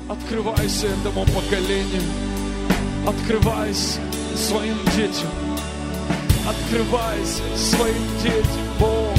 Открывайся этому поколению. Открывайся своим детям. Открывайся своим детям, Бог.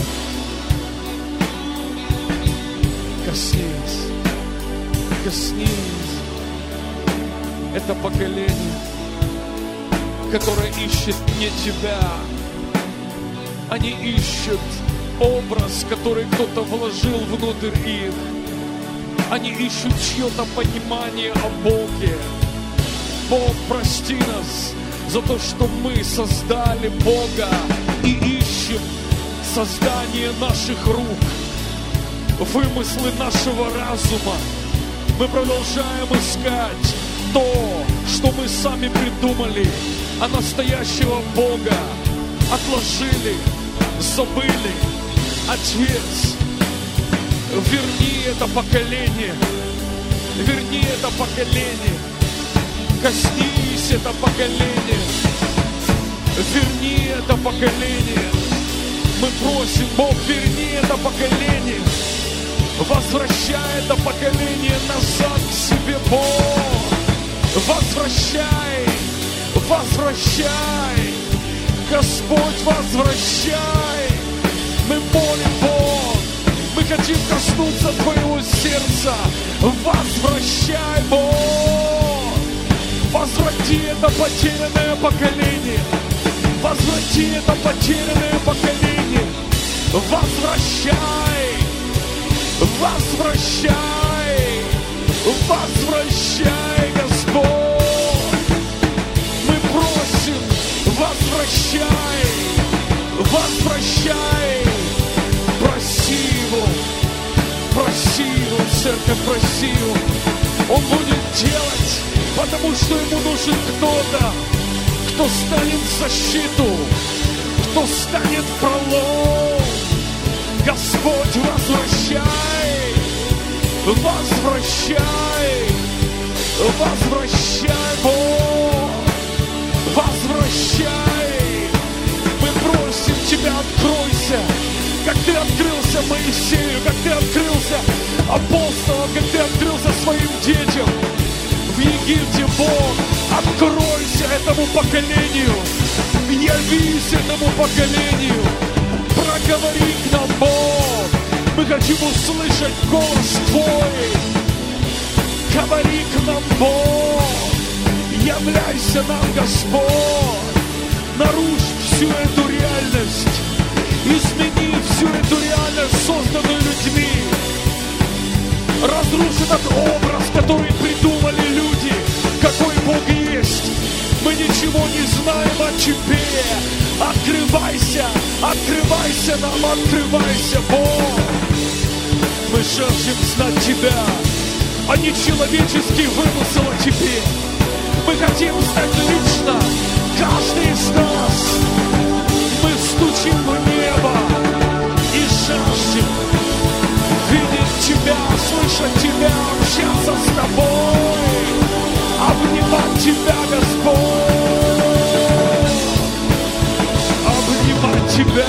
Коснись. Коснись. Это поколение, которое ищет не Тебя. Они ищут образ, который кто-то вложил внутрь их. Они ищут чье-то понимание о Боге. Бог, прости нас за то, что мы создали Бога и ищем создание наших рук, вымыслы нашего разума. Мы продолжаем искать то, что мы сами придумали, а настоящего Бога отложили, забыли. Отец, верни это поколение, верни это поколение, коснись это поколение, верни это поколение. Мы просим, Бог, верни это поколение, возвращай это поколение назад к себе, Бог, возвращай, возвращай, Господь, возвращай. Мы молим, Бог, мы хотим коснуться Твоего сердца. Возвращай, Бог, возврати это потерянное поколение, возврати это потерянное поколение, возвращай, возвращай, возвращай, Господь. Мы просим, возвращай, возвращай. Проси его, церковь, проси его. Он будет делать, потому что ему нужен кто-то, кто станет в защиту, кто станет в пролом. Господь, возвращай, возвращай, возвращай, Бог, возвращай. Мы просим Тебя, откройся, как Ты открылся Моисею, как Ты открылся апостолам, как Ты открылся своим детям в Египте, Бог. Откройся этому поколению, явись этому поколению, проговори к нам, Бог. Мы хотим услышать голос Твой. Говори к нам, Бог, являйся нам, Господь, нарушь всю эту реальность, измени всю эту реальность, созданную людьми. Разрушь этот образ, который придумали люди, какой Бог есть. Мы ничего не знаем о Тебе. Открывайся, открывайся нам, открывайся, Бог. Мы жаждем знать Тебя, а не человеческий вымысел о Тебе. Мы хотим знать лично, каждый из нас. Мы стучим в небо и жаждем видеть Тебя, слышать Тебя, общаться с Тобой, обнимать Тебя, Господь, обнимать Тебя,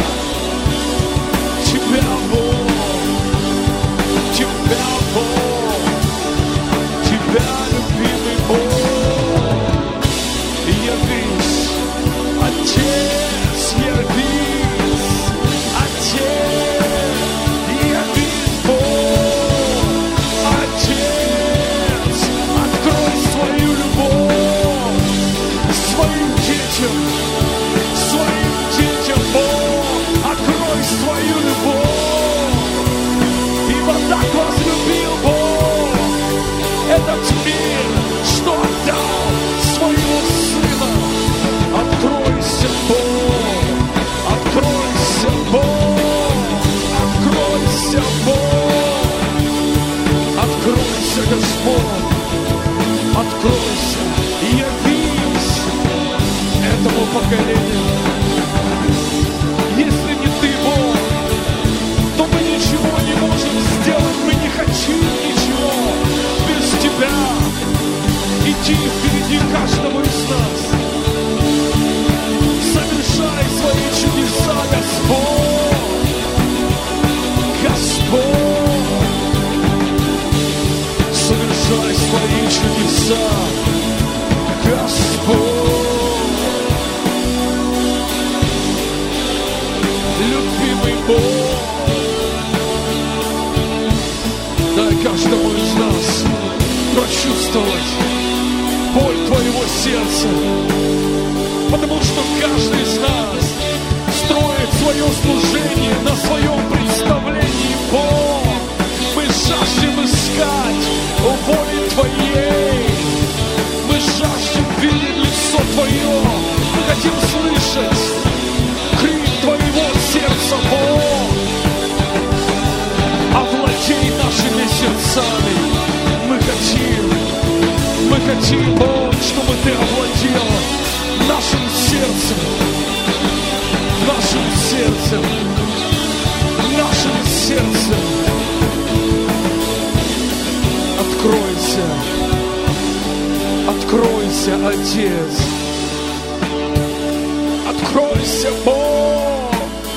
Тебя, Бог, Тебя, Бог, Тебя, любимый Бог, явись, Отец, явись, Отец, явись, Бог, Отец, открой свою любовь своим детям, Бог, открой свою любовь, ибо так возлюбил Бог этот мир, что отдал своего Сына. Откройся, Бог, откройся, Бог, откройся, Бог, откройся, Господь, откройся и явись этому поколению. Если не Ты, Бог, то мы ничего не можем сделать, мы не хотим ничего без Тебя. Иди впереди каждого из нас. Совершай свои чудеса, Господь, Господь. Совершай продолжай свои чудеса, Господь, любимый Бог. Дай каждому из нас прочувствовать боль Твоего сердца, потому что каждый из нас строит свое служение на своем представлении. Бог, мы жаждем искать воли Твоей, мы жаждем видеть лицо Твое, мы хотим слышать крик Твоего сердца. Бог, овладей нашими сердцами. Мы хотим, Бог, чтобы Ты овладел нашим сердцем, нашим сердцем, нашим сердцем. Откройся, откройся, Отец, откройся, Бог.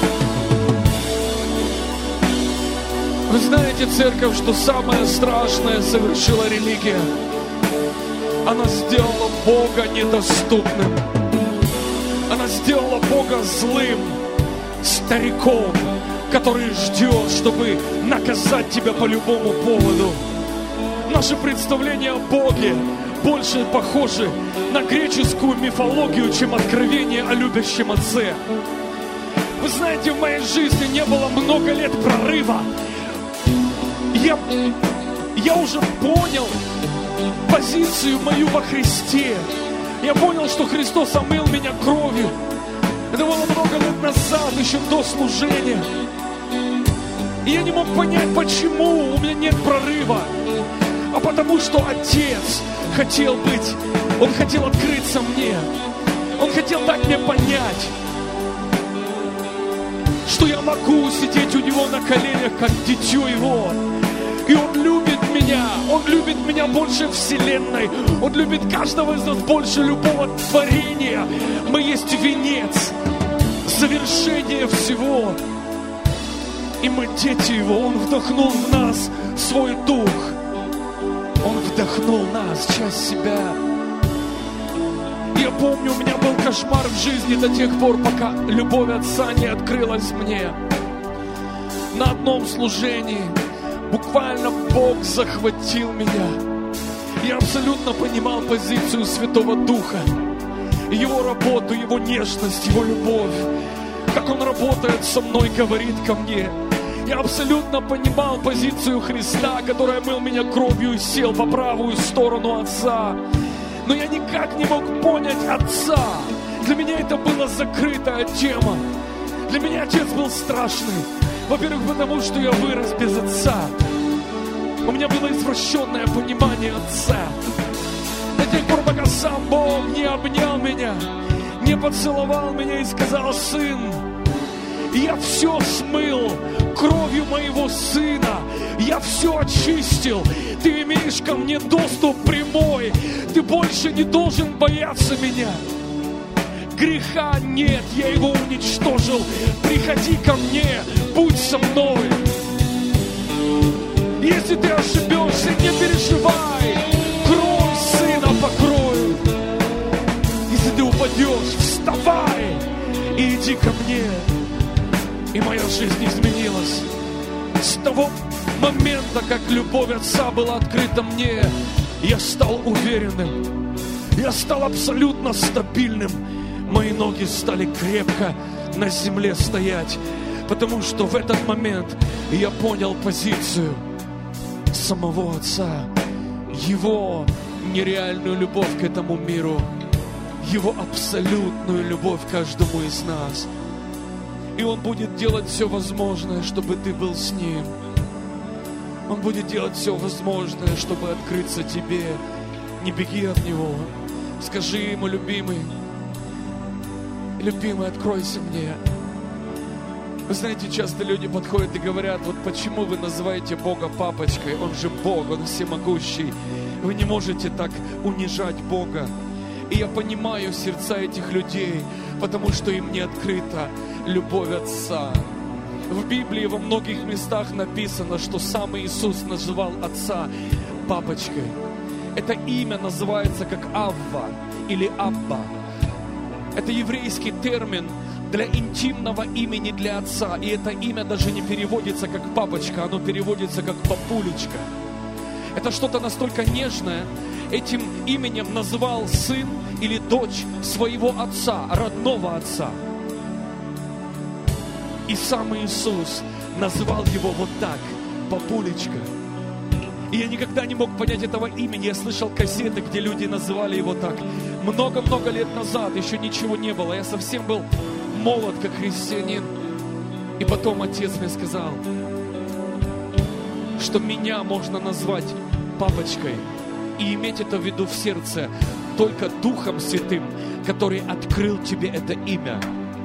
Вы знаете, церковь, что самое страшное совершила религия? Она сделала Бога недоступным. Она сделала Бога злым стариком, который ждет, чтобы наказать тебя по любому поводу. Наши представления о Боге больше похожи на греческую мифологию, чем откровение о любящем Отце. Вы знаете, в моей жизни не было много лет прорыва. Я уже понял позицию мою во Христе. Я понял, что Христос омыл меня кровью. Это было много лет назад, еще до служения. И я не мог понять, почему у меня нет прорыва. А потому что Отец хотел быть, Он хотел открыться мне. Он хотел дать мне понять, что я могу сидеть у Него на коленях, как дитё Его. И Он любит меня больше вселенной. Он любит каждого из нас больше любого творения. Мы есть венец, завершение всего. И мы дети Его. Он вдохнул в нас свой дух. Он вдохнул нас, часть себя. Я помню, у меня был кошмар в жизни до тех пор, пока любовь Отца не открылась мне. На одном служении буквально Бог захватил меня. Я абсолютно понимал позицию Святого Духа, Его работу, Его нежность, Его любовь, как Он работает со мной, говорит ко мне. Я абсолютно понимал позицию Христа, который омыл меня кровью и сел по правую сторону Отца. Но я никак не мог понять Отца. Для меня это была закрытая тема. Для меня Отец был страшный. Во-первых, потому что я вырос без Отца. У меня было извращенное понимание Отца. До тех пор, пока сам Бог не обнял меня, не поцеловал меня и сказал: сын, я все смыл кровью моего Сына. Я все очистил. Ты имеешь ко мне доступ прямой. Ты больше не должен бояться меня. Греха нет, я его уничтожил. Приходи ко мне, будь со мной. Если ты ошибешься, не переживай. Кровь Сына покроет. Если ты упадешь, вставай и иди ко мне. И моя жизнь изменилась. С того момента, как любовь Отца была открыта мне, я стал уверенным. Я стал абсолютно стабильным. Мои ноги стали крепко на земле стоять, потому что в этот момент я понял позицию самого Отца, Его нереальную любовь к этому миру, Его абсолютную любовь к каждому из нас. И Он будет делать все возможное, чтобы ты был с Ним. Он будет делать все возможное, чтобы открыться тебе. Не беги от Него. Скажи Ему: любимый, любимый, откройся мне. Вы знаете, часто люди подходят и говорят: вот почему вы называете Бога папочкой? Он же Бог, Он всемогущий. Вы не можете так унижать Бога. И я понимаю сердца этих людей, потому что им не открыта любовь Отца. В Библии во многих местах написано, что сам Иисус называл Отца папочкой. Это имя называется как Авва или Абба. Это еврейский термин для интимного имени для отца. И это имя даже не переводится как папочка, оно переводится как папулечка. Это что-то настолько нежное. Этим именем называл сын или дочь своего отца, родного отца. И сам Иисус называл его вот так, папулечка. И я никогда не мог понять этого имени. Я слышал кассеты, где люди называли его так. Много-много лет назад еще ничего не было. Я совсем был молод, как христианин. И потом отец мне сказал, что меня можно назвать папочкой и иметь это в виду в сердце только Духом Святым, который открыл тебе это имя.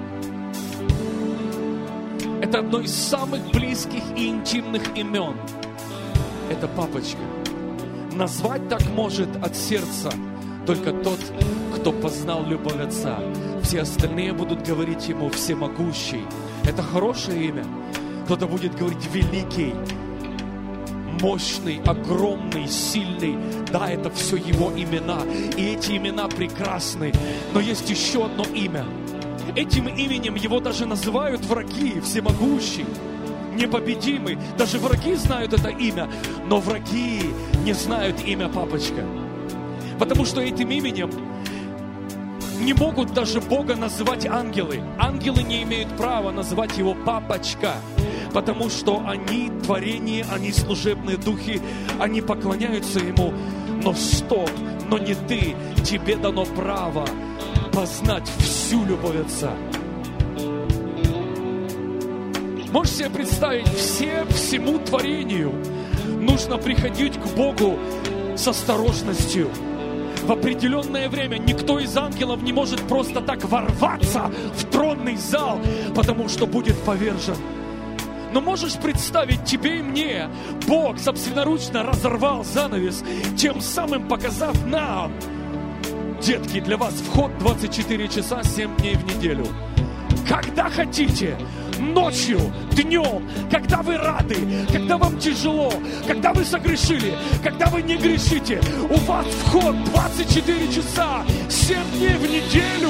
Это одно из самых близких и интимных имен. Это папочка. Назвать так может от сердца только тот, кто познал любовь Отца. Все остальные будут говорить ему всемогущий. Это хорошее имя. Кто-то будет говорить великий, мощный, огромный, сильный. Да, это все его имена. И эти имена прекрасны. Но есть еще одно имя. Этим именем его даже называют враги, всемогущий, непобедимый. Даже враги знают это имя, но враги не знают имя папочка. Потому что этим именем не могут даже Бога называть ангелы. Ангелы не имеют права называть его папочка, потому что они творение, они служебные духи, они поклоняются ему. Но стоп, но не ты, тебе дано право познать всю любовь Отца. Можешь себе представить, всему творению нужно приходить к Богу с осторожностью. В определенное время никто из ангелов не может просто так ворваться в тронный зал, потому что будет повержен. Но можешь представить, тебе и мне Бог собственноручно разорвал занавес, тем самым показав нам: детки, для вас вход 24 часа, 7 дней в неделю. Когда хотите, ночью, днем, когда вы рады, когда вам тяжело, когда вы согрешили, когда вы не грешите, у вас вход 24 часа, 7 дней в неделю.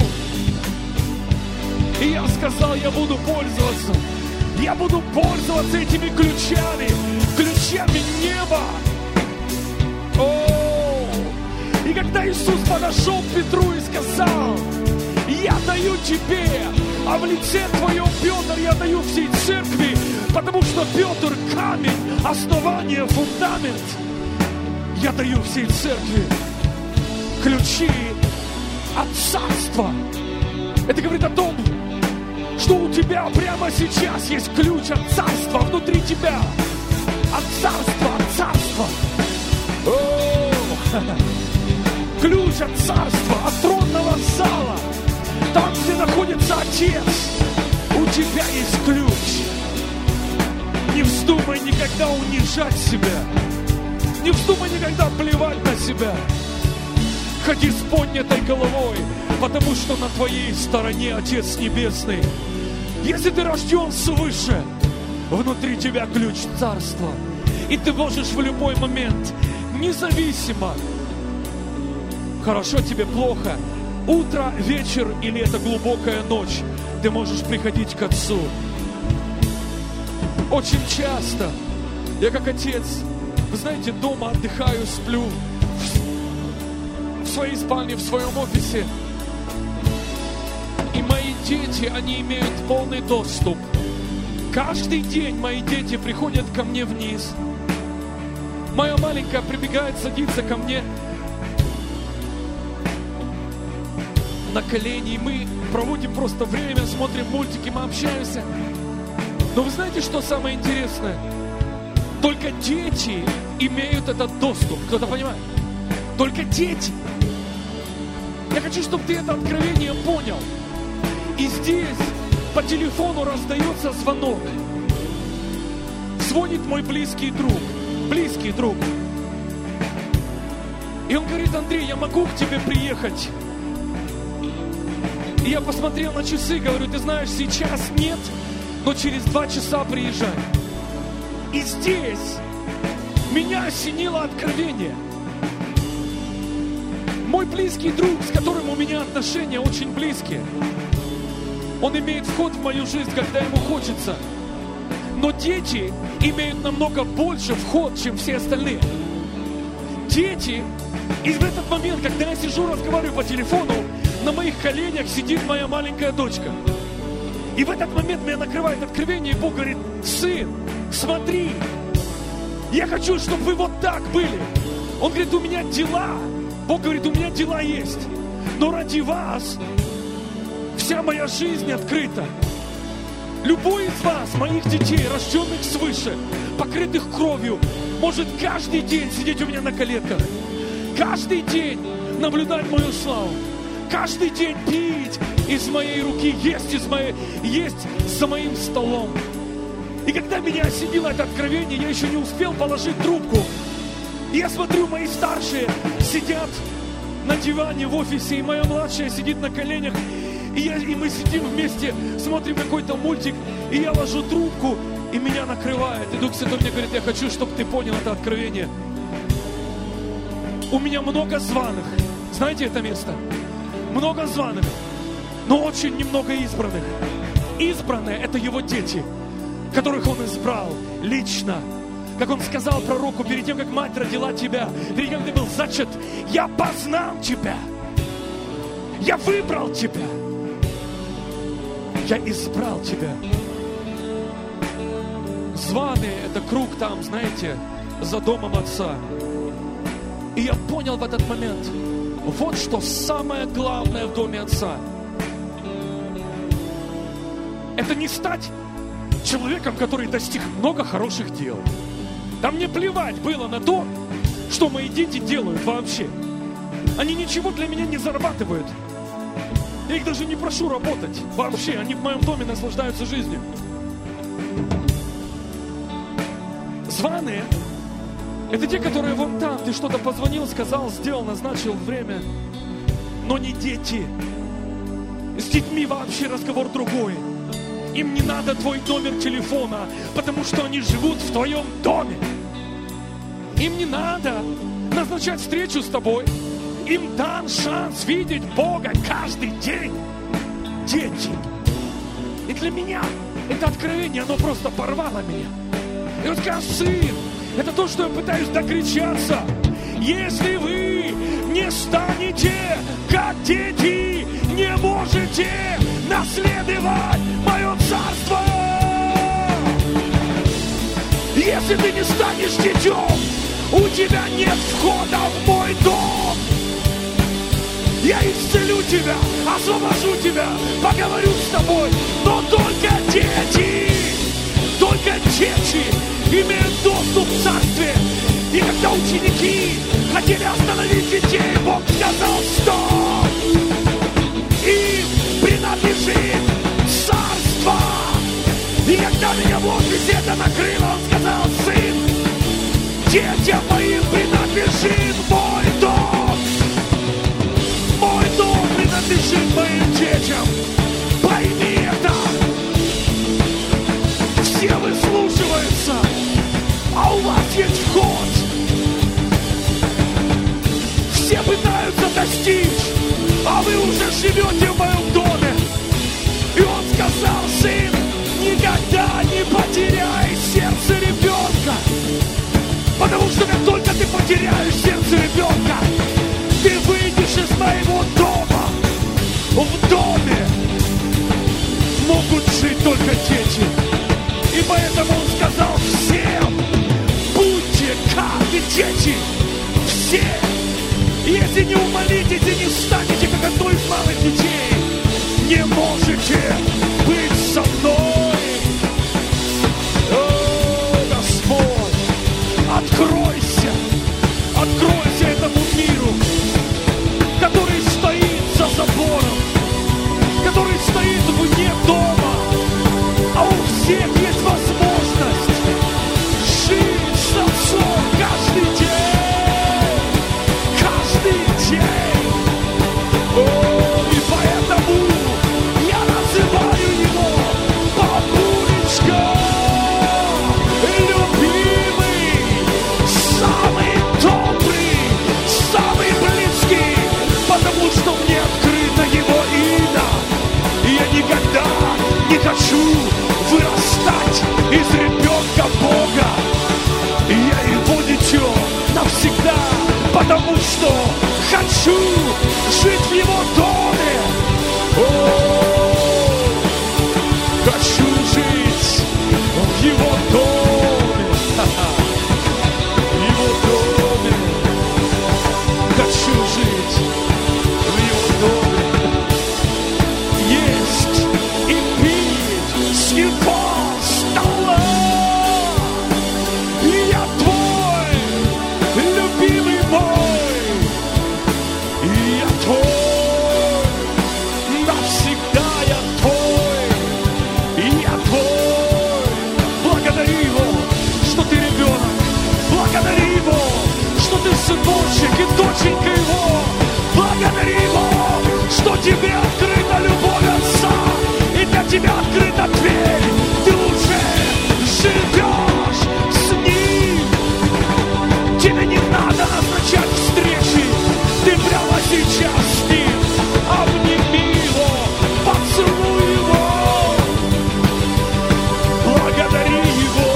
И я сказал, я буду пользоваться. Я буду пользоваться этими ключами неба. И когда Иисус подошел к Петру и сказал: я даю тебе, а в лице твоем, Петр, я даю всей церкви, потому что Петр камень, основание, фундамент. Я даю всей церкви ключи от царства. Это говорит о том, что у тебя прямо сейчас есть ключ от царства внутри тебя. От царства. Ключ от царства, от тронного зала. Там, где находится Отец, у тебя есть ключ. Не вздумай никогда унижать себя. Не вздумай никогда плевать на себя. Ходи с поднятой головой, потому что на твоей стороне Отец Небесный. Если ты рожден свыше, внутри тебя ключ царства. И ты можешь в любой момент, независимо, хорошо тебе, плохо, утро, вечер или это глубокая ночь, ты можешь приходить к Отцу. Очень часто я как отец, вы знаете, дома отдыхаю, сплю в своей спальне, в своем офисе. И мои дети, они имеют полный доступ. Каждый день мои дети приходят ко мне вниз. Моя маленькая прибегает, садится ко мне на колени. Мы проводим просто время, смотрим мультики, мы общаемся. Но вы знаете, что самое интересное? Только дети имеют этот доступ. Кто-то понимает? Только дети. Я хочу, чтобы ты это откровение понял. И здесь по телефону раздается звонок. Звонит мой близкий друг. И он говорит: Андрей, я могу к тебе приехать? И я посмотрел на часы, говорю: ты знаешь, сейчас нет, но через 2 часа приезжай. И здесь меня осенило откровение. Мой близкий друг, с которым у меня отношения очень близкие, он имеет вход в мою жизнь, когда ему хочется. Но дети имеют намного больше вход, чем все остальные. Дети, и в этот момент, когда я сижу, разговариваю по телефону, на моих коленях сидит моя маленькая дочка. И в этот момент меня накрывает откровение, и Бог говорит: сын, смотри, я хочу, чтобы вы вот так были. Он говорит: у меня дела. Бог говорит: у меня дела есть. Но ради вас вся моя жизнь открыта. Любой из вас, моих детей, рожденных свыше, покрытых кровью, может каждый день сидеть у меня на коленках. Каждый день наблюдать мою славу. Каждый день пить из моей руки, есть за моим столом. И когда меня осенило это откровение, я еще не успел положить трубку. И я смотрю, мои старшие сидят на диване в офисе, и моя младшая сидит на коленях. И мы сидим вместе, смотрим какой-то мультик, и я ложу трубку, и меня накрывает. И Дух Святой мне говорит: я хочу, чтобы ты понял это откровение. У меня много званых. Знаете это место? Много званых, но очень немного избранных. Избранные — это его дети, которых он избрал лично. Как он сказал пророку перед тем, как мать родила тебя, перед тем, как ты был зачат: я познал тебя, я выбрал тебя, я избрал тебя. Званые — это круг там, знаете, за домом отца. И я понял в этот момент: вот что самое главное в доме отца. Это не стать человеком, который достиг много хороших дел. Да мне плевать было на то, что мои дети делают вообще. Они ничего для меня не зарабатывают. Я их даже не прошу работать вообще. Они в моем доме наслаждаются жизнью. Званые — это те, которые вон там, ты что-то позвонил, сказал, сделал, назначил время. Но не дети. С детьми вообще разговор другой. Им не надо твой номер телефона, потому что они живут в твоем доме. Им не надо назначать встречу с тобой. Им дан шанс видеть Бога каждый день. Дети. И для меня это откровение, оно просто порвало меня. И вот как сын, это то, что я пытаюсь докричаться. Если вы не станете как дети, не можете наследовать мое царство. Если ты не станешь детем, у тебя нет входа в мой дом. Я исцелю тебя, освобожу тебя, поговорю с тобой, но только дети имеют доступ в царстве. И когда ученики хотели остановить детей, Бог сказал: стоп! Им принадлежит царство. И когда меня в офисе это накрыло, он сказал: сын, детям моим принадлежит мой дом. Мой дом принадлежит моим детям. Пойми это. Все выслушиваются, а у вас есть вход. Все пытаются достичь, а вы уже живете в моем доме. И он сказал: сын, никогда не потеряй сердце ребенка. Потому что как только ты потеряешь сердце ребенка, ты выйдешь из моего дома. В доме могут жить только дети. И поэтому он сказал всем: будьте как дети. Все. Если не умолитесь и не станете как одной из малых детей, не можете быть со мной. О, Господь, откройся этому миру, который стоит за забором, который стоит вне дома, а у всех есть возможность жить с отцом каждый день. И поэтому я называю его папулечка, любимый потому что хочу жить в Его доме. Хочу жить в Его доме. В Его доме. Хочу жить в Его доме. Есть и пить с Его стола. И я Твой, любимый мой. И я Твой, навсегда я Твой. И я Твой. Благодари Его, что Ты ребенок. Благодари Его, что Ты сыночек и доченька Его. Благодари Его, что Тебе открыта любовь Отца. И для Тебя открыта дверь. Ты уже живешь с Ним. Тебе не надо назначать встречи. Ты прямо сейчас с Ним. Обними Его, поцелуй Его. Благодари Его.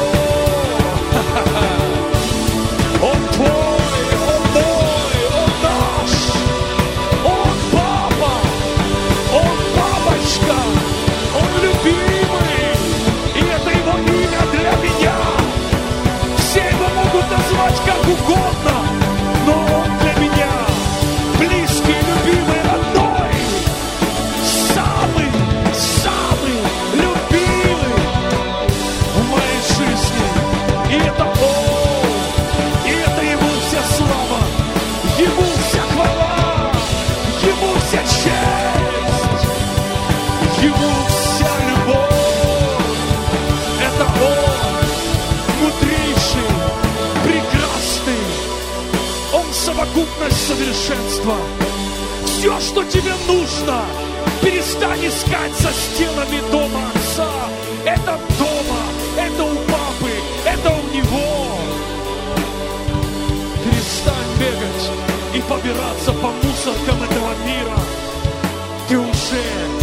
Он Твой, Он мой, Он наш. Он папа, Он папочка, Он любимый. И это Его имя для меня. Все Его могут назвать как угодно, но Он для меня близкий, любимый, родной. Самый, самый любимый в моей жизни. И это Он, и это Ему вся слава, Ему вся хвала, Ему вся честь, Ему вся любовь. Это Он, мудрейший, прекрасный. Он совокупность совершенства. Все, что тебе нужно, перестань искать за стенами дома Отца. Это дома, это у папы, это у Него. Перестань бегать и побираться по мусоркам этого мира. Ты уже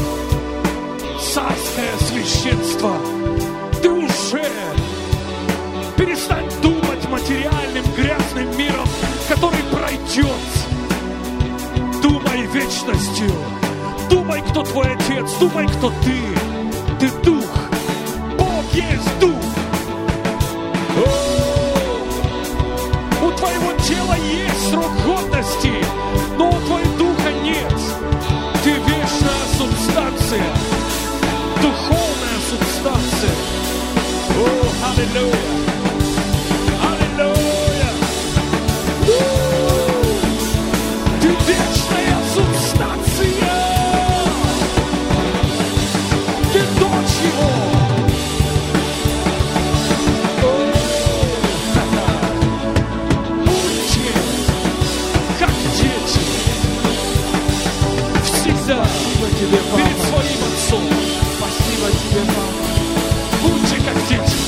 царское священство. Ты уже перестань думать материальным грязным миром, который пройдет. Думай вечностью. Думай, кто твой Отец. Думай, кто ты. Ты Дух. Бог есть Дух. У твоего тела есть срок годности, но у твоего духа нет. Ты вечная субстанция. Духовная субстанция. О, аллилуйя. Аллилуйя. Ты вечная субстанция. Ты дочь Его. Будьте как дети. Всегда перед своим Отцом. Спасибо Тебе, Папа. Будьте как дети.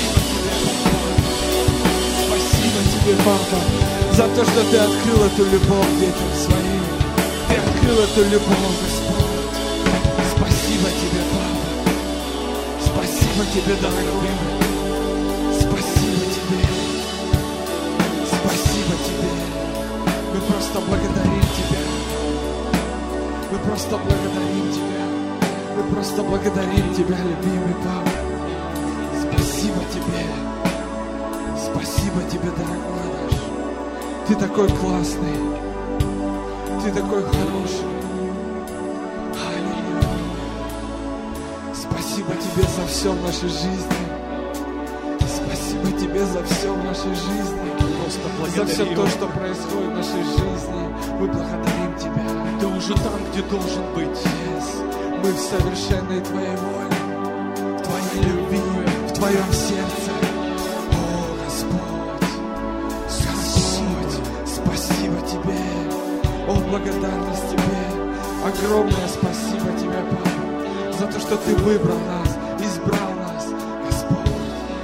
Спасибо Тебе, Папа, за то, что Ты открыл эту любовь детям своим. Ты открыл эту любовь, Господь. Спасибо Тебе, Папа. Спасибо Тебе, дорогой. Спасибо Тебе. Спасибо Тебе. Мы просто благодарим Тебя. Мы просто благодарим Тебя. Мы просто благодарим Тебя, любимый Папа. Спасибо Тебе. Спасибо Тебе, дорогой наш. Ты такой классный. Ты такой хороший. Аллилуйя. Спасибо Тебе за все в нашей жизни. Спасибо Тебе за все в нашей жизни. За все то, что происходит в нашей жизни. Мы благодарим Тебя. Ты уже там, где должен быть. Yes. Мы в совершенной Твоей воле, в Твоей любви, в Твоем сердце. О, Господь, Господь, спасибо Тебе. О, благодарность Тебе. Огромное спасибо Тебе, Папа, за то, что Ты выбрал нас, избрал нас, Господь.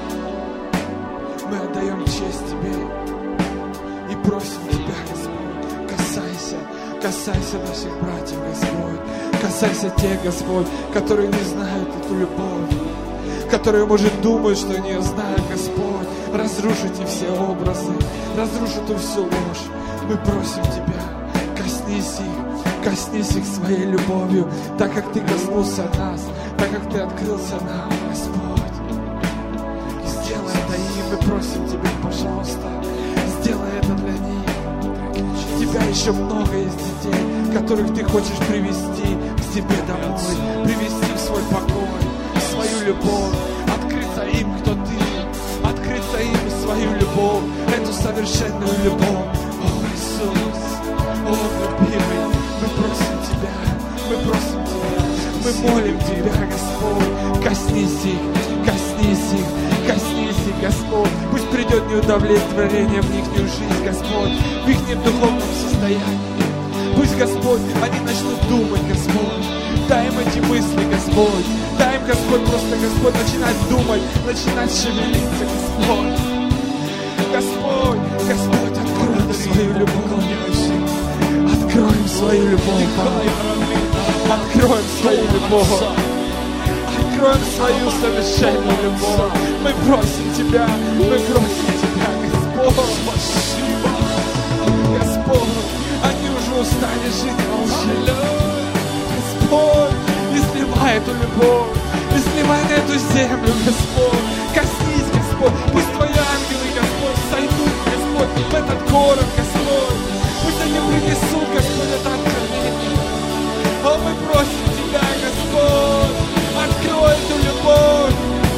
Мы отдаем честь Тебе и просим Тебя, Господь, касайся наших братьев, Господь. Касайся тех, Господь, которые не знают эту любовь, которые, может, думают, что они ее знают, Господь. Разрушите все образы, разрушите всю ложь, Мы просим Тебя, коснись их своей любовью, так как Ты коснулся нас, так как Ты открылся нам, Господь. И сделай это им, мы просим Тебя, пожалуйста, сделай это для них. У Тебя еще много есть детей, которых Ты хочешь привести к себе домой, привести в свой покой, в свою любовь, открыться им, кто Ты, открыться им свою любовь, эту совершенную любовь. О, Иисус, о, любимый, мы просим Тебя, мы молим Тебя, Господь, коснись их, Господь. Пусть придет неудовлетворение в их жизнь, Господь, в их духовном состоянии. Пусть, Господь, они начнут думать, Господь. Дай им эти мысли, Господь. Дай им, Господь, просто, Господь, начинать думать, начинать шевелиться, Господь. Господь, открой свою любовь. Откроем свою любовь. Откроем свою любовь. Откроем свою совершенную любовь. Мы просим Тебя, Господь. Спасибо. Господь, они уже устали жить в лжи. Господь, изливай эту любовь, изливай на эту землю, Господь. Коснись, Господь. Пусть Твои ангелы, Господь, сойдут, Господь, в этот город, Господь. Пусть они принесут, Господь, это откровение. О, мы просим Тебя, Господь, открой эту любовь,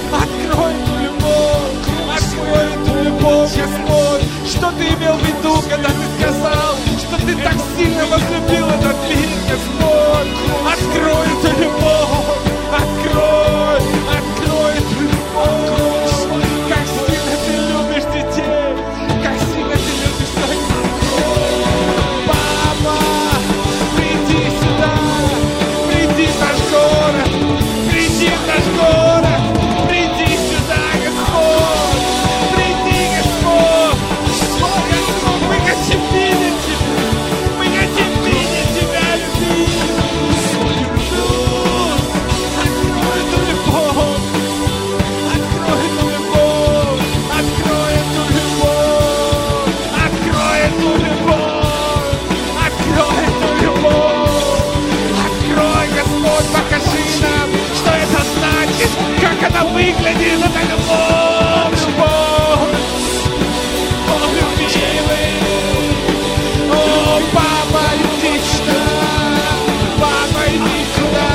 Господь. Что Ты имел в виду, когда Ты сказал, что Ты так сильно возлюбил этот мир, Господь? Открой эту любовь, открой эту любовь. Как сильно Ты любишь детей, как сильно Ты любишь своих детей. Папа, приди сюда, приди в наш город, приди в наш город, приди сюда, Господь, приди, Господь. Господь, мы хотим видеть Тебя, мы хотим видеть Тебя, любимый. Открой эту любовь, открой эту любовь, открой эту любовь, открой эту любовь, открой эту любовь, открой, Господь, покажи нам, что это значит, как она выглядит, эта любовь, О, любимый, о, папа, иди сюда, папа, иди сюда.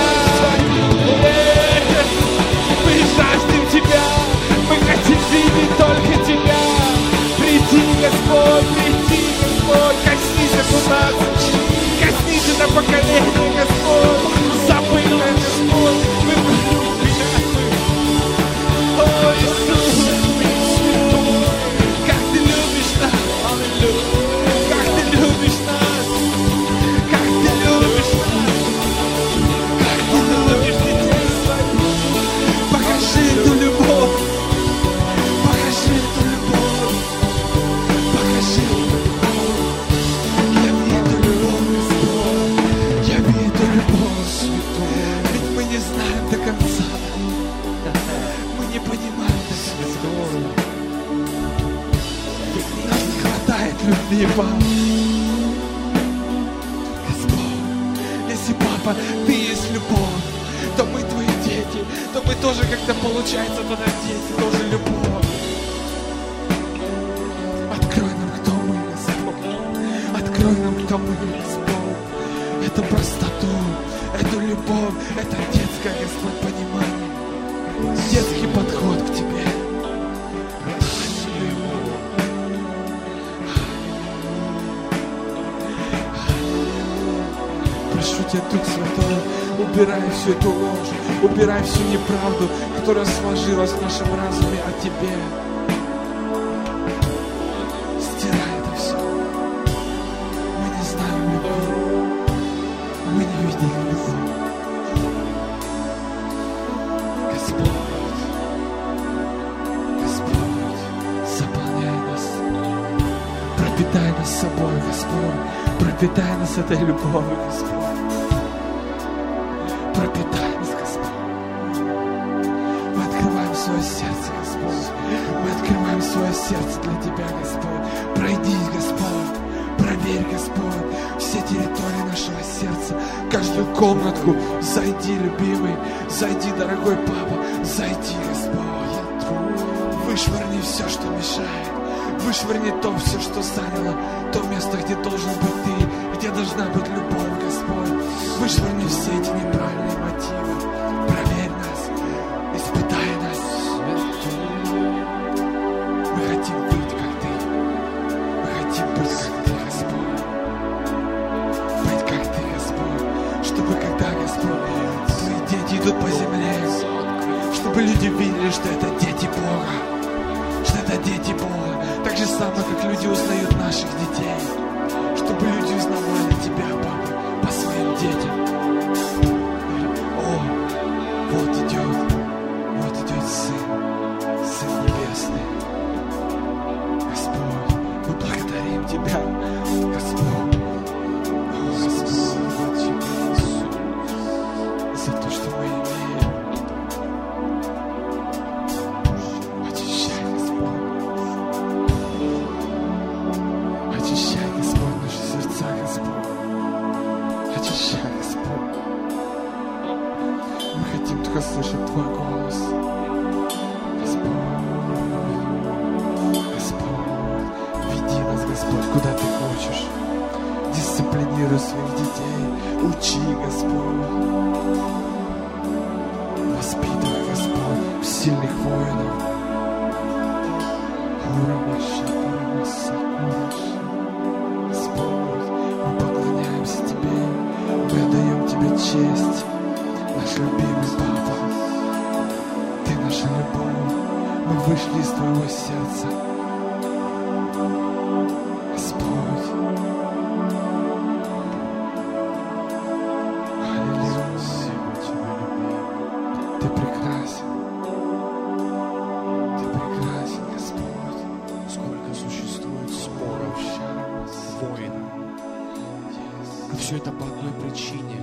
Мы жаждем Тебя, мы хотим видеть только Тебя. Приди, Господь, коснись эту нацию, коснись это поколение, Господь, забытое, Господь, мы любим. О, Иисус, как Ты любишь нас, как Ты любишь нас, как Ты любишь нас, как Ты любишь детей своих. Покажи эту любовь, покажи эту любовь, покажи эту любовь. Я вижу любовь, Господь, я вижу любовь. Ведь мы не знаем до конца, мы не понимаем до конца. Нам не хватает любви, Папа. Господь, если, Папа, Ты есть любовь, то мы Твои дети, то мы тоже как-то, получается, тогда дети, тоже любовь. Открой нам, кто мы, Господь. Открой нам, кто мы, Господь. Эту простоту, эту любовь, это детское, Господь, понимание, детский подход к Тебе. Прошу Тебя, Дух Святой, убирай всю эту ложь, убирай всю неправду, которая сложилась в нашем разуме о Тебе. Стирай это все. Мы не знаем любви, мы не видели любви. Господь, заполняй нас, пропитай нас собой, Господь, пропитай нас этой любовью, Господь. Пропитай нас, Господь. Мы открываем свое сердце, Господь. Мы открываем свое сердце для Тебя, Господь. Пройдись, Господь. проверь, Господь, все территории нашего сердца, каждую комнатку. Зайди, любимый, зайди, дорогой папа, зайди, Господь. Вышвырни все, что мешает. Вышвырни то все, что заняло то место, где должен быть Ты, где должна быть любовь, Господь. Вышвырни все эти неправильные мотивы. Проверь нас, испытай нас. Мы хотим быть, как Ты. Мы хотим быть, как Ты, Господь. Быть, как Ты, Господь. Чтобы когда, Господь, Твои дети идут по земле, чтобы люди видели, что это дети Бога. Что это дети Бога. Так же самое, как люди узнают наших детей. Чтобы люди узнавали Тебя, Папа, по своим детям. О, вот идет Сын Небесный. Господь, мы благодарим Тебя, Господь. О, Господь, за то, что мы имеем. Очищай, Господь. Очищай, Господь, наши сердца, Господь. Очищай, Господь. Мы хотим только слышать Твой голос. Господь, веди нас, Господь, куда Ты хочешь. Дисциплинируй своих детей. Учи, Господь. Воспитывай, Господь, сильных воинов. Господь, мы поклоняемся Тебе, мы отдаем Тебе честь, наш любимый Папа. Ты наша любовь, мы вышли из Твоего сердца. Господь, аллилуйя, Ты прекрасен. Ты прекрасен, Господь. Сколько существует споров, войн. И все это по одной причине.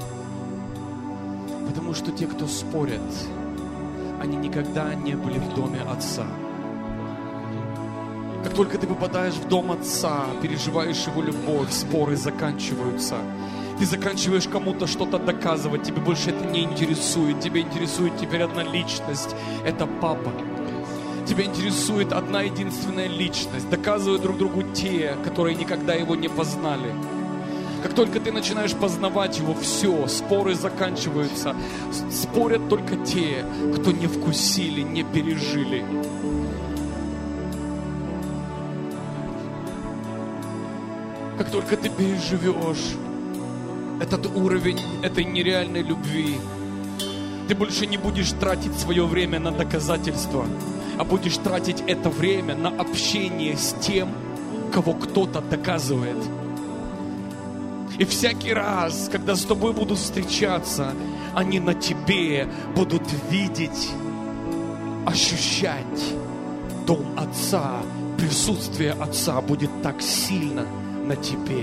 Потому что те, кто спорят, они никогда не были в доме Отца. Как только ты попадаешь в дом Отца, переживаешь Его любовь, споры заканчиваются. Ты заканчиваешь кому-то что-то доказывать, тебе больше это не интересует. Тебя интересует теперь одна личность, это Папа. Тебя интересует одна единственная личность. Доказывают друг другу те, которые никогда Его не познали. Как только ты начинаешь познавать Его, все, споры заканчиваются. Спорят только те, кто не вкусили, не пережили. Как только ты переживешь этот уровень этой нереальной любви, ты больше не будешь тратить свое время на доказательства, а будешь тратить это время на общение с тем, кого кто-то доказывает. И всякий раз, когда с тобой будут встречаться, они на тебе будут видеть, ощущать дом Отца, присутствие Отца будет так сильно на тебе.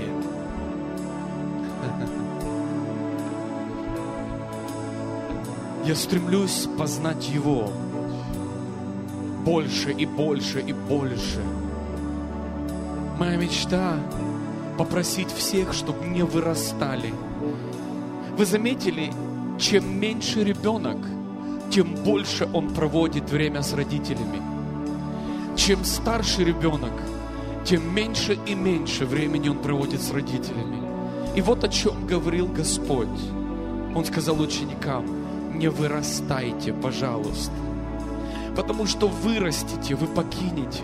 Я стремлюсь познать Его больше и больше и больше. Моя мечта — попросить всех, чтобы не вырастали. Вы заметили, чем меньше ребенок, тем больше он проводит время с родителями. Чем старше ребенок, тем меньше и меньше времени он проводит с родителями. И вот о чем говорил Господь. Он сказал ученикам: не вырастайте, пожалуйста. Потому что вырастете, вы покинете.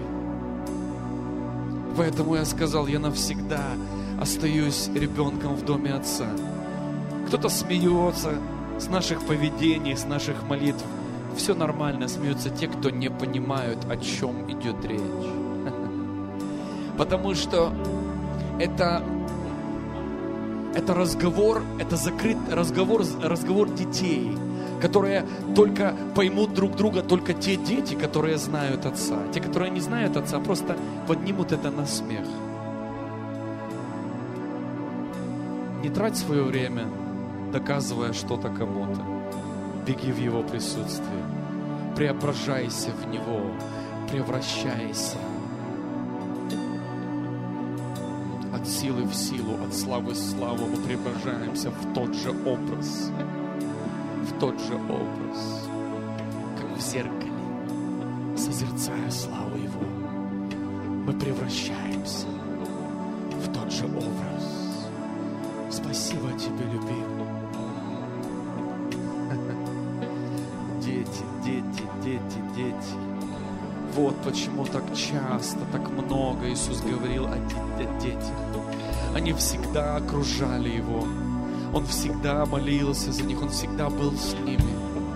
Поэтому я сказал, я навсегда остаюсь ребенком в доме Отца. Кто-то смеется с наших поведений, с наших молитв. Все нормально, смеются те, кто не понимают, о чем идет речь. Потому что это разговор, это закрытый разговор детей, которые только поймут друг друга, только те дети, которые знают Отца. Те, которые не знают Отца, просто поднимут это на смех. Не трать свое время, доказывая что-то кому-то. Беги в Его присутствие. Преображайся в Него. Превращайся. силы в силу, от славы в славу мы преображаемся в тот же образ. В тот же образ, как в зеркале, созерцая славу Его, мы превращаемся в тот же образ. Спасибо Тебе, любимый. Дети, дети, дети, дети. Вот почему так часто, так много Иисус говорил о детях. Они всегда окружали Его. Он всегда молился за них, Он всегда был с ними.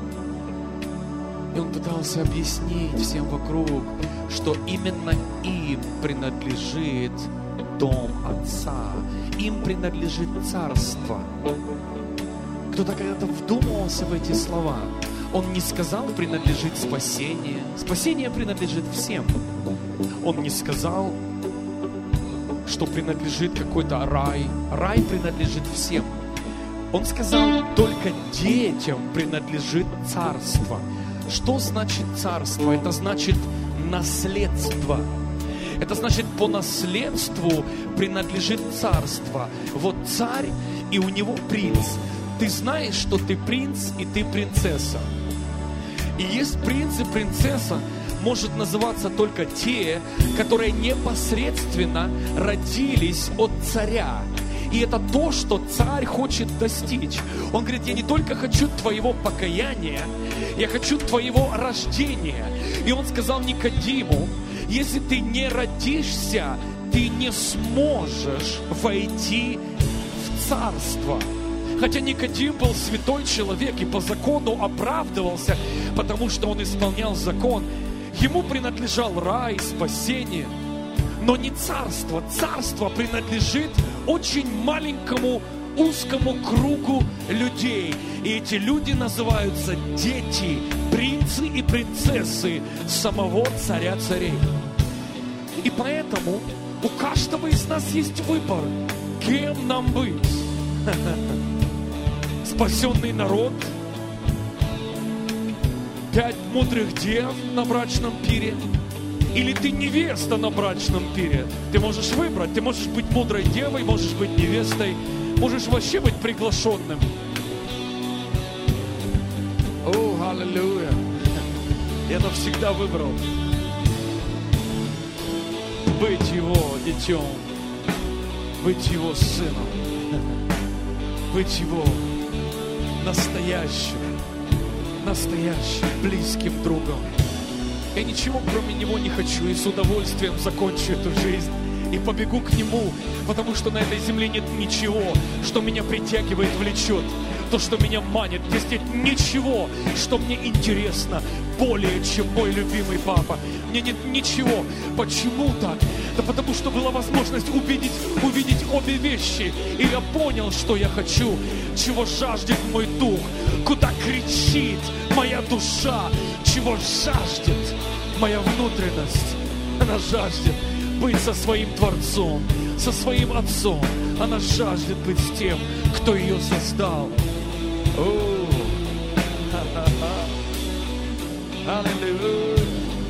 И Он пытался объяснить всем вокруг, что именно им принадлежит дом Отца. Им принадлежит царство. Кто-то когда-то вдумывался в эти слова. Он не сказал, принадлежит спасение. Спасение принадлежит всем. Он не сказал, что принадлежит какой-то рай. Рай принадлежит всем. Он сказал, только детям принадлежит царство. Что значит царство? Это значит наследство. Это значит, по наследству принадлежит царство. Вот царь, и у него принц. Ты знаешь, что ты принц, и ты принцесса. И есть принц и принцесса, может называться только те, которые непосредственно родились от царя. И это то, что царь хочет достичь. Он говорит, я не только хочу твоего покаяния, я хочу твоего рождения. И он сказал Никодиму, если ты не родишься, ты не сможешь войти в царство. Хотя Никодим был святой человек и по закону оправдывался, потому что он исполнял закон. Ему принадлежал рай, спасение. Но не царство. Царство принадлежит очень маленькому, узкому кругу людей. И эти люди называются дети, принцы и принцессы самого царя царей. И поэтому у каждого из нас есть выбор, кем нам быть. Спасенный народ, 5 мудрых дев на брачном пире, или ты невеста на брачном пире. Ты можешь выбрать, ты можешь быть мудрой девой, можешь быть невестой, можешь вообще быть приглашенным. О, аллилуйя! Я навсегда выбрал быть его детем, быть его сыном, быть его настоящим, близким другом. Я ничего кроме него не хочу и с удовольствием закончу эту жизнь и побегу к нему, потому что на этой земле нет ничего, что меня притягивает, влечет, то, что меня манит. Здесь нет ничего, что мне интересно более, чем мой любимый папа. Мне нет ничего. Почему так? Да потому что была возможность увидеть обе вещи. И я понял, что я хочу, чего жаждет мой дух, куда кричит моя душа, чего жаждет моя внутренность. Она жаждет быть со своим Творцом, со своим Отцом. Она жаждет быть с тем, кто ее создал. Аллилуйя.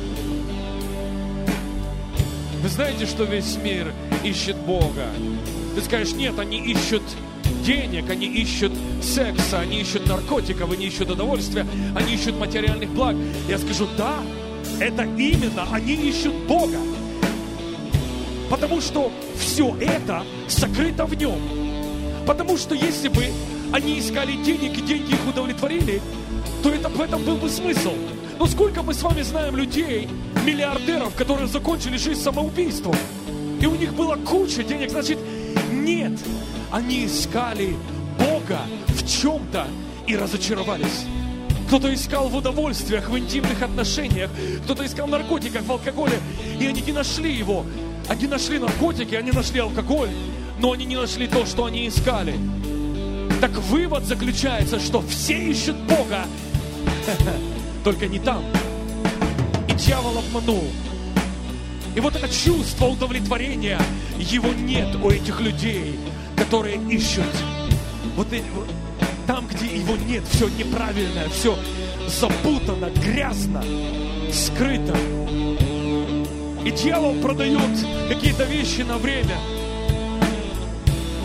Вы знаете, что весь мир ищет Бога? Ты скажешь, нет, они ищут денег, они ищут секса, они ищут наркотиков, они ищут удовольствия, они ищут материальных благ. Я скажу, да, это именно они ищут Бога. Потому что все это сокрыто в нем. Потому что если бы они искали денег и деньги их удовлетворили, то в этом был бы смысл. Но сколько мы с вами знаем людей, миллиардеров, которые закончили жизнь самоубийством, и у них была куча денег, значит, нет, они искали Бога в чем-то и разочаровались. Кто-то искал в удовольствиях, в интимных отношениях, кто-то искал в наркотиках, в алкоголе, и они не нашли его. Они нашли наркотики, они нашли алкоголь, но они не нашли то, что они искали. Так вывод заключается, что все ищут Бога, только не там. И дьявол обманул. И вот это чувство удовлетворения, его нет у этих людей, которые ищут. Вот там, где его нет, все неправильное, все запутано, грязно, скрыто. И дьявол продает какие-то вещи на время.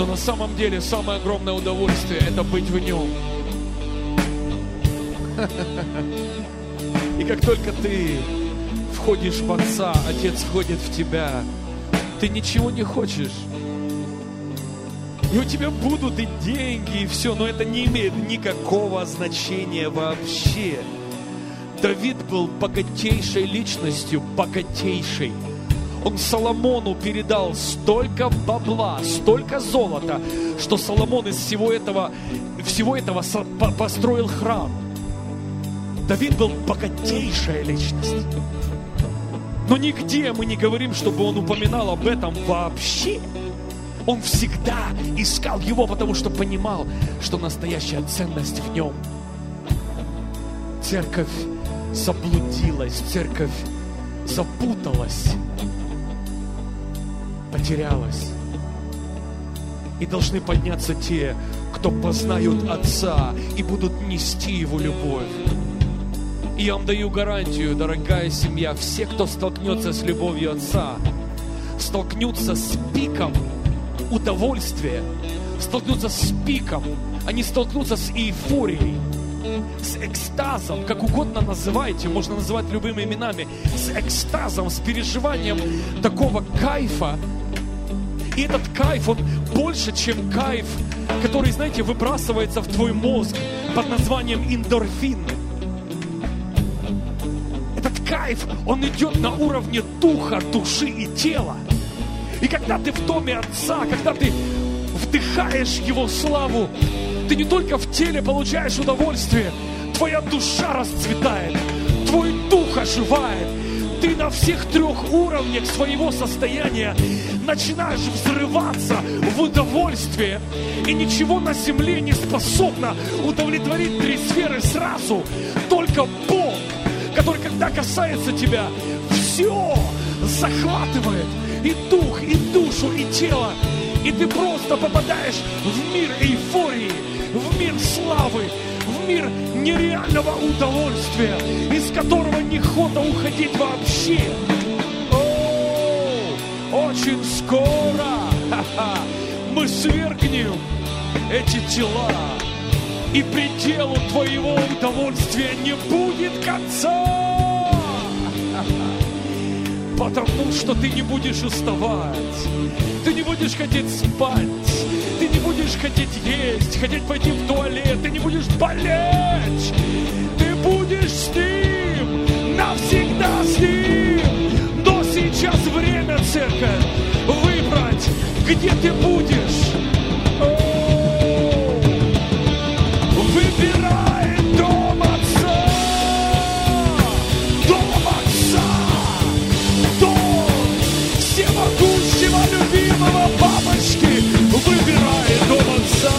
Но на самом деле самое огромное удовольствие – это быть в Нем. И как только ты входишь в Отца, Отец входит в тебя, ты ничего не хочешь. И у тебя будут и деньги, и все, но это не имеет никакого значения вообще. Давид был богатейшей личностью, богатейшей. Он Соломону передал столько бабла, столько золота, что Соломон из всего этого построил храм. Давид был богатейшая личность. Но нигде мы не говорим, чтобы он упоминал об этом вообще. Он всегда искал его, потому что понимал, что настоящая ценность в нем. Церковь заблудилась, церковь запуталась, потерялась. И должны подняться те, кто познают Отца и будут нести Его любовь. И я вам даю гарантию, дорогая семья, все, кто столкнется с любовью Отца, столкнутся с пиком удовольствия, столкнутся с пиком, они столкнутся с эйфорией, с экстазом, как угодно называйте, можно называть любыми именами, с экстазом, с переживанием такого кайфа. И этот кайф, он больше, чем кайф, который, знаете, выбрасывается в твой мозг под названием эндорфин. Этот кайф, он идет на уровне духа, души и тела. И когда ты в доме Отца, когда ты вдыхаешь Его славу, ты не только в теле получаешь удовольствие, твоя душа расцветает, твой дух оживает. Ты на всех 3 уровнях своего состояния начинаешь взрываться в удовольствие. И ничего на земле не способно удовлетворить 3 сферы сразу. Только Бог, который, когда касается тебя, все захватывает. И дух, и душу, и тело. И ты просто попадаешь в мир эйфории, в мир славы, в мир нереального удовольствия, из которого неохота уходить вообще. Очень скоро мы свергнем эти тела, и пределу твоего удовольствия не будет конца. Потому что ты не будешь уставать, ты не будешь хотеть спать, ты не будешь хотеть есть, хотеть пойти в туалет, ты не будешь болеть, ты будешь с Ним, навсегда с Ним. Но сейчас время, церковь, выбрать, где ты будешь. Выбирай дом Отца, дом Отца, дом всемогущего, любимого папочки. Выбирай дом Отца.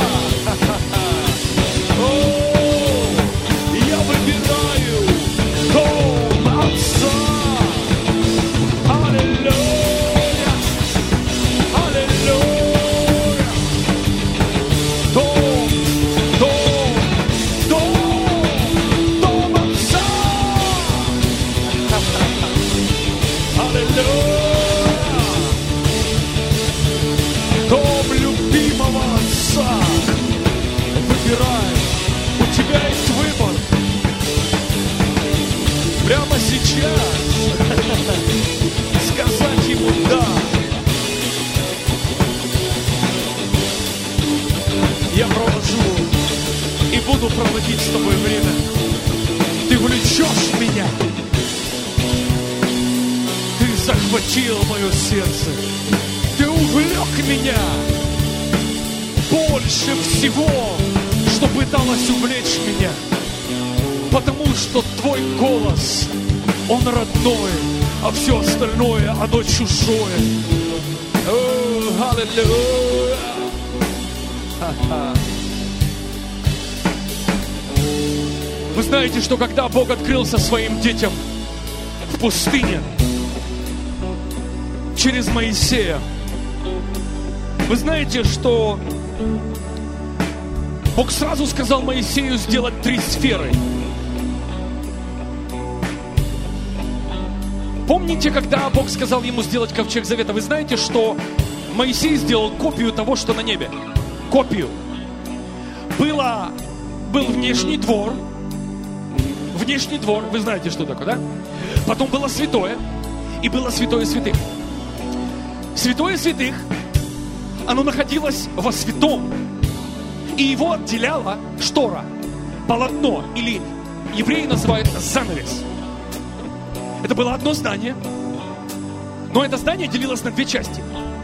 Я выбираю дом Отца. Аллилуйя, аллилуйя. Дом Отца. Аллилуйя. Дом любимого Отца. Выбирай. У тебя есть выбор. Прямо сейчас сказать Ему «да». Я провожу и буду проводить с тобой время. Ты влечешь меня. Ты захватил мое сердце. Ты увлек меня больше всего, что пыталось увлечь меня. Потому что Твой голос, он родной, а все остальное, оно чужое. Аллилуйя. Вы знаете, что когда Бог открылся своим детям в пустыне через Моисея, вы знаете, что Бог сразу сказал Моисею сделать 3 сферы. Помните, когда Бог сказал ему сделать ковчег завета? Вы знаете, что Моисей сделал копию того, что на небе. Копию. Был внешний двор. Внешний двор, вы знаете, что такое, да? Потом было святое. И было святое святых. Святое святых, оно находилось во святом. И его отделяла штора, полотно, или евреи называют занавес. Это было одно здание, но это здание делилось на две части.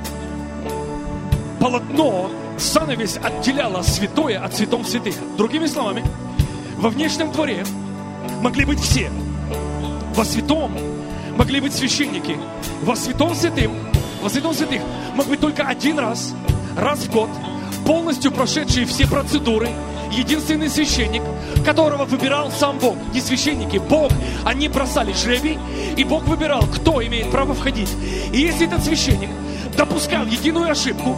Полотно, занавес отделяло святое от святом святых. Другими словами, во внешнем дворе могли быть все. Во святом могли быть священники. Во святом святых мог быть только один раз в год, полностью прошедший все процедуры, единственный священник, которого выбирал сам Бог. Не священники, Бог. Они бросали жребий, и Бог выбирал, кто имеет право входить. И если этот священник допускал единую ошибку,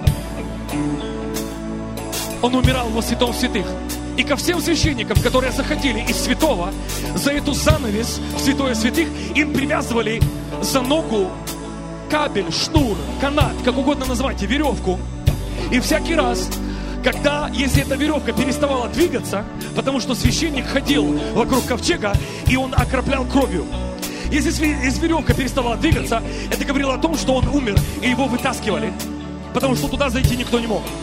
он умирал во святом святых. И ко всем священникам, которые заходили из святого, за эту занавес в святое святых, им привязывали за ногу кабель, шнур, канат, как угодно называйте, веревку. И всякий раз, если эта веревка переставала двигаться, потому что священник ходил вокруг ковчега, и он окроплял кровью. Если веревка переставала двигаться, это говорило о том, что он умер, и его вытаскивали, потому что туда зайти никто не мог.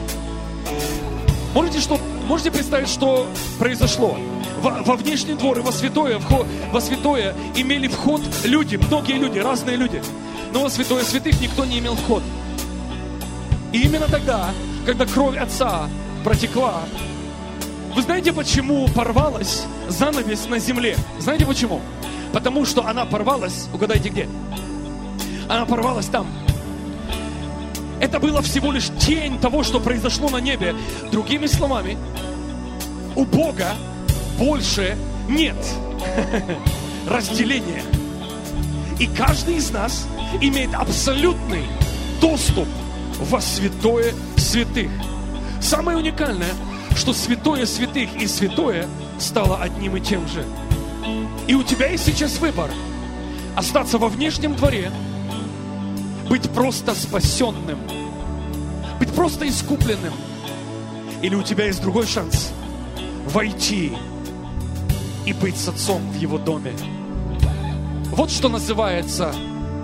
Можете представить, что произошло? Во внешний двор и во святое имели вход люди, многие люди, разные люди. Но во святое святых никто не имел вход. И именно тогда, когда кровь Отца протекла, вы знаете, почему порвалась занавес на земле? Знаете почему? Потому что она порвалась, угадайте где? Она порвалась там. Это было всего лишь тень того, что произошло на небе. Другими словами, у Бога больше нет разделения. И каждый из нас имеет абсолютный доступ во святое святых. Самое уникальное, что святое святых и святое стало одним и тем же. И у тебя есть сейчас выбор: остаться во внешнем дворе, быть просто спасенным, быть просто искупленным, или у тебя есть другой шанс войти и быть с Отцом в Его доме. Вот что называется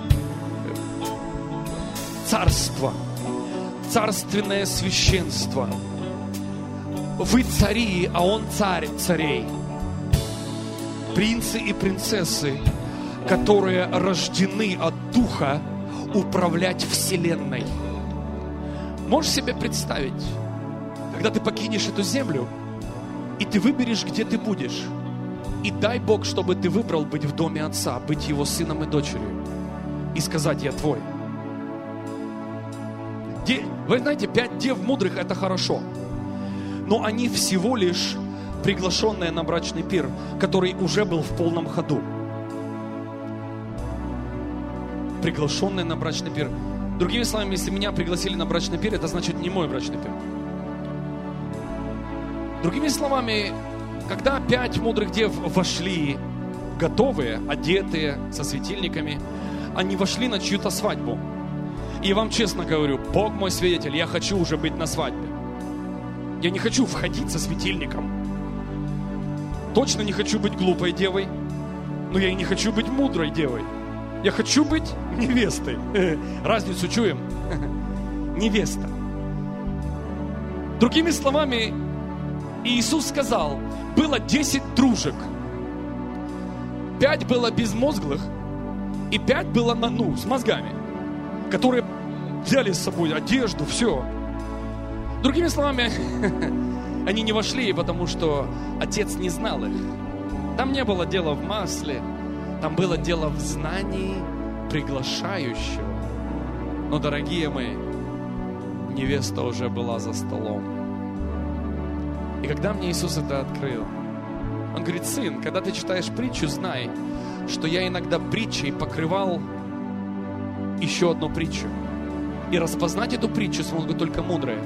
царство, царственное священство. Вы цари, а Он царь царей. Принцы и принцессы, которые рождены от Духа управлять вселенной. Можешь себе представить, когда ты покинешь эту землю, и ты выберешь, где ты будешь. И дай Бог, чтобы ты выбрал быть в доме Отца, быть Его сыном и дочерью. И сказать: я твой. Вы знаете, 5 дев мудрых — это хорошо. Но они всего лишь приглашенные на брачный пир, который уже был в полном ходу. Приглашенные на брачный пир. Другими словами, если меня пригласили на брачный пир, это значит не мой брачный пир. Другими словами, когда 5 мудрых дев вошли, готовые, одетые, со светильниками, они вошли на чью-то свадьбу. И я вам честно говорю, Бог мой свидетель, я хочу уже быть на свадьбе. Я не хочу входить со светильником. Точно не хочу быть глупой девой, но я и не хочу быть мудрой девой. Я хочу быть невестой. Разницу чуем? Невеста. Другими словами, Иисус сказал, было 10 дружек. 5 было безмозглых, и 5 было с мозгами, которые взяли с собой одежду, все. Другими словами, они не вошли, потому что Отец не знал их. Там не было дела в масле, там было дело в знании приглашающего. Но, дорогие мои, невеста уже была за столом. И когда мне Иисус это открыл, Он говорит: сын, когда ты читаешь притчу, знай, что я иногда притчей покрывал еще одну притчу. И распознать эту притчу смогут только мудрые.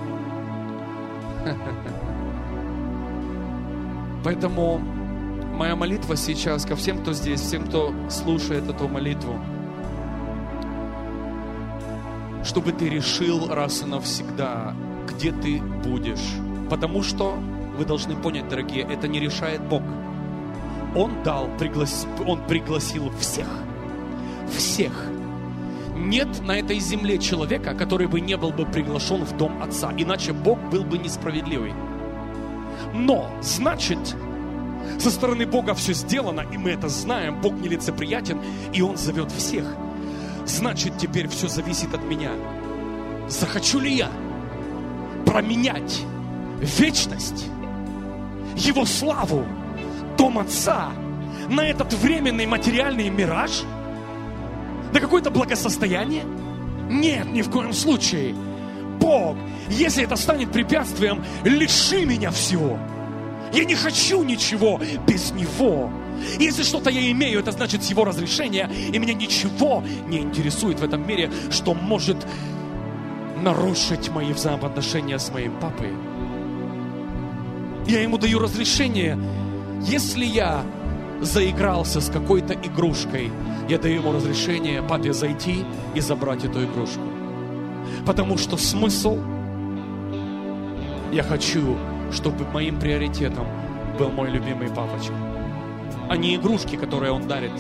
Поэтому моя молитва сейчас ко всем, кто здесь, всем, кто слушает эту молитву. чтобы ты решил раз и навсегда, где ты будешь. Потому что, вы должны понять, дорогие, это не решает Бог. Он пригласил всех. Всех. Нет на этой земле человека, который бы не был бы приглашен в дом Отца. Иначе Бог был бы несправедливый. Но, значит, со стороны Бога все сделано, и мы это знаем. Бог нелицеприятен, и Он зовет всех. Значит, теперь все зависит от меня. Захочу ли я променять вечность, Его славу, дом Отца на этот временный материальный мираж? На какое-то благосостояние? Нет, ни в коем случае. Бог, если это станет препятствием, лиши меня всего. Я не хочу ничего без Него. Если что-то я имею, это значит с Его разрешения, и меня ничего не интересует в этом мире, что может нарушить мои взаимоотношения с моим папой. Я ему даю разрешение. Если я заигрался с какой-то игрушкой, я даю ему разрешение папе зайти и забрать эту игрушку. Потому что смысл, я хочу, чтобы моим приоритетом был мой любимый папочка, а не игрушки, которые он дарит.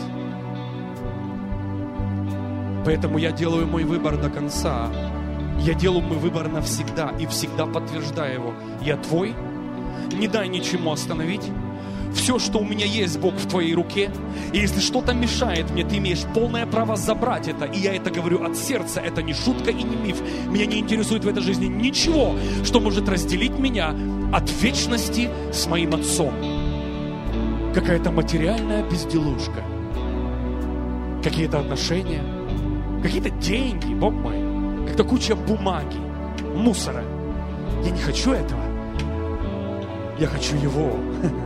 Поэтому я делаю мой выбор до конца. Я делаю мой выбор навсегда и всегда подтверждаю его. Я твой, не дай ничему остановить. Все, что у меня есть, Бог, в твоей руке. И если что-то мешает мне, ты имеешь полное право забрать это. И я это говорю от сердца. Это не шутка и не миф. Меня не интересует в этой жизни ничего, что может разделить меня от вечности с моим Отцом. Какая-то материальная безделушка. Какие-то отношения. Какие-то деньги, Бог мой. Как-то куча бумаги, мусора. Я не хочу этого. Я хочу Его.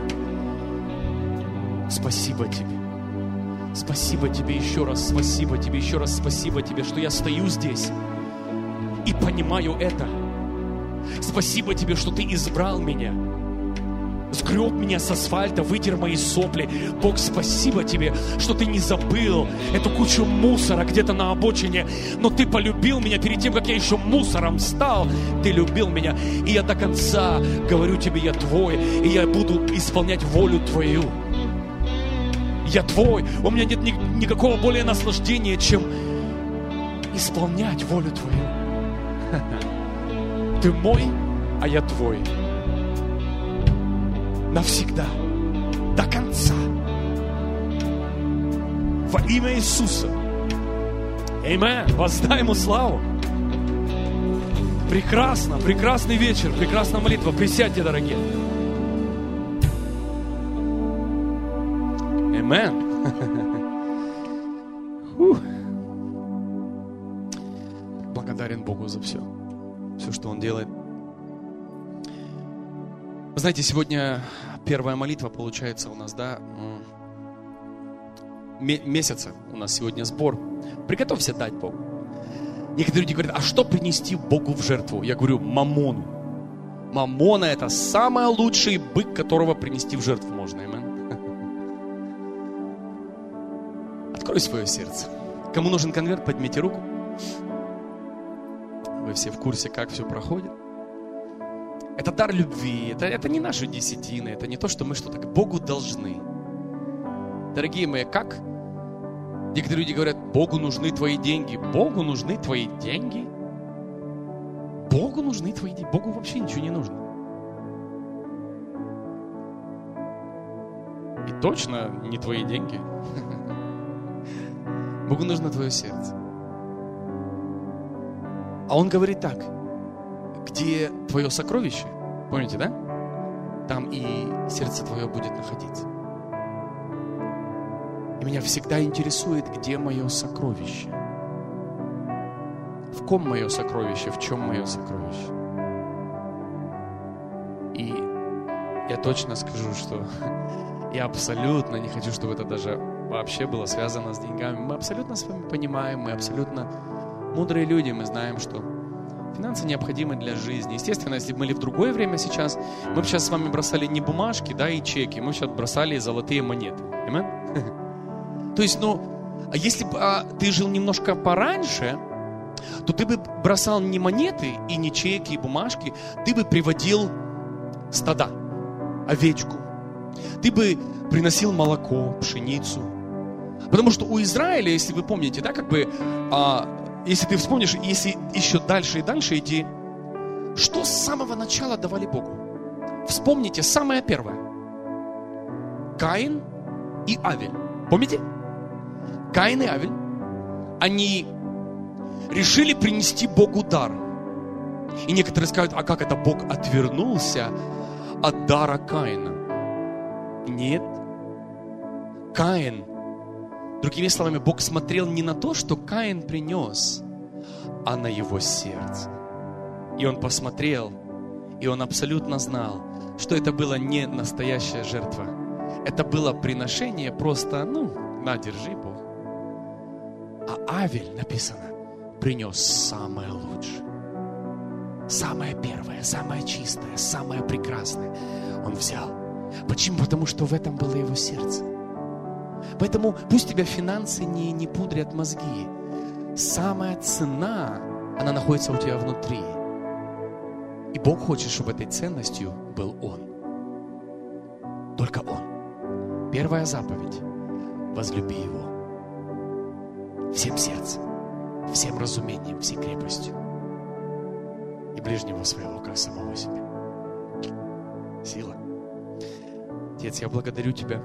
Спасибо Тебе. Спасибо Тебе еще раз. Спасибо Тебе еще раз. Спасибо Тебе, что я стою здесь и понимаю это. Спасибо Тебе, что Ты избрал меня. Сгреб меня с асфальта, вытер мои сопли. Бог, спасибо Тебе, что Ты не забыл эту кучу мусора где-то на обочине. Но Ты полюбил меня перед тем, как я еще мусором стал. Ты любил меня. И я до конца говорю Тебе, я Твой. И я буду исполнять волю Твою. Я Твой. У меня нет никакого более наслаждения, чем исполнять волю Твою. Ты мой, а я Твой. Навсегда, до конца. Во имя Иисуса. Аминь. Воздай Ему славу. Прекрасно, прекрасный вечер, прекрасная молитва. Присядьте, дорогие. Аминь. Благодарен Богу за все, что Он делает. Вы знаете, сегодня первая молитва получается у нас, да, месяца. У нас сегодня сбор. Приготовься дать Богу. Некоторые люди говорят, а что принести Богу в жертву? Я говорю, мамону. Мамона — это самый лучший бык, которого принести в жертву можно. Аминь. Открой свое сердце. Кому нужен конверт, поднимите руку. Вы все в курсе, как все проходит. Это дар любви, это не наши десятины, это не то, что мы что-то Богу должны. Дорогие мои, как некоторые люди говорят, Богу нужны твои деньги. Богу нужны твои деньги? Богу нужны твои деньги? Богу вообще ничего не нужно. И точно не твои деньги. Богу нужно твое сердце. А Он говорит так. Где твое сокровище, помните, да? Там и сердце твое будет находиться. И меня всегда интересует, где мое сокровище. В ком мое сокровище, в чем мое сокровище. И я точно скажу, что я абсолютно не хочу, чтобы это даже вообще было связано с деньгами. Мы абсолютно с вами понимаем, мы абсолютно мудрые люди, мы знаем, что финансы необходимы для жизни. Естественно, если бы мы были в другое время сейчас, мы бы сейчас с вами бросали не бумажки, да, и чеки, мы сейчас бросали золотые монеты. Аминь? То есть, а если бы ты жил немножко пораньше, то ты бы бросал не монеты и не чеки, и бумажки, ты бы приводил стада, овечку. Ты бы приносил молоко, пшеницу. Потому что у Израиля, если вы помните, да, если ты вспомнишь, если еще дальше и дальше идти, что с самого начала давали Богу? Вспомните самое первое. Каин и Авель. Помните? Каин и Авель, они решили принести Богу дар. И некоторые скажут, а как это Бог отвернулся от дара Каина? Нет. Каин, другими словами, Бог смотрел не на то, что Каин принес, а на его сердце. И он посмотрел, и он абсолютно знал, что это была не настоящая жертва. Это было приношение просто, на, держи, Бог. А Авель, написано, принес самое лучшее. Самое первое, самое чистое, самое прекрасное. Он взял. Почему? Потому что в этом было его сердце. Поэтому пусть тебя финансы не пудрят мозги. Самая цена, она находится у тебя внутри. И Бог хочет, чтобы этой ценностью был Он. Только Он. Первая заповедь. Возлюби Его. Всем сердцем, всем разумением, всей крепостью. И ближнего своего, как самого себя. Сила. Отец, я благодарю Тебя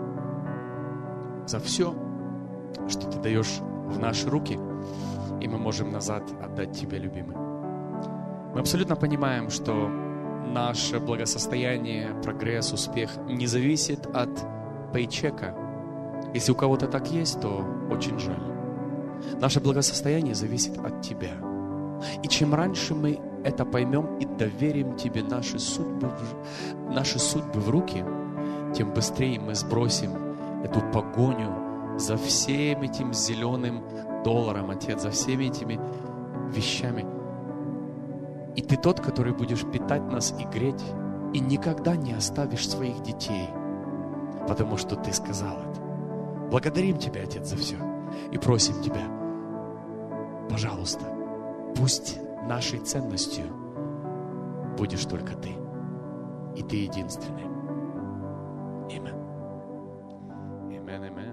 за все, что Ты даешь в наши руки, и мы можем назад отдать Тебе, любимый. Мы абсолютно понимаем, что наше благосостояние, прогресс, успех не зависит от пейчека. Если у кого-то так есть, то очень жаль. Наше благосостояние зависит от Тебя. И чем раньше мы это поймем и доверим Тебе наши судьбы в руки, тем быстрее мы сбросим эту погоню за всем этим зеленым долларом, Отец, за всеми этими вещами. И Ты тот, который будешь питать нас и греть, и никогда не оставишь своих детей, потому что Ты сказал это. Благодарим Тебя, Отец, за все и просим Тебя, пожалуйста, пусть нашей ценностью будешь только Ты, и Ты единственный. Аминь. Аминь.